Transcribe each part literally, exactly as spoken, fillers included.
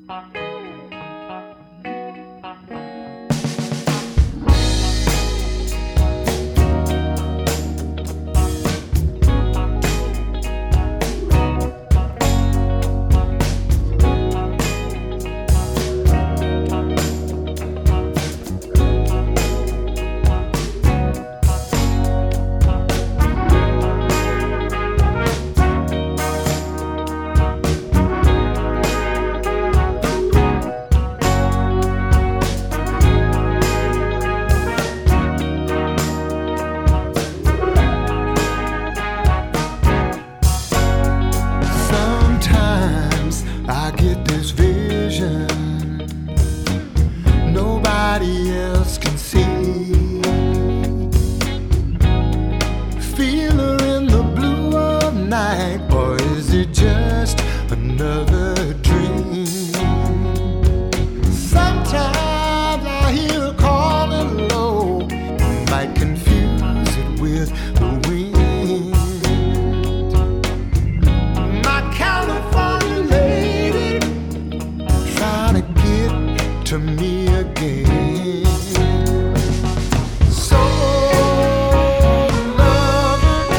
I get this vision nobody else can see. Feel her in the blue of night, or is it just another dream? Sometimes I hear her calling low, might confuse it with the wind. My California lady trying to get to me again. So loving,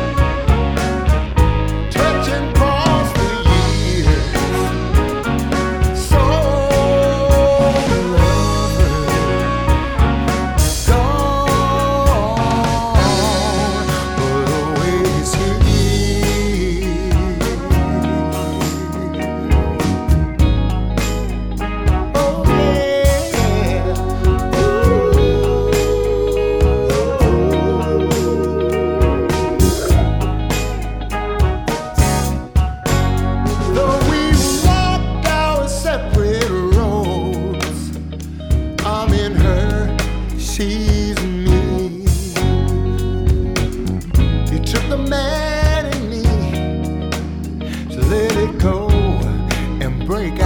touching across the years. So loving, gone, but always here. She's me. You took the man in me to let it go and break out.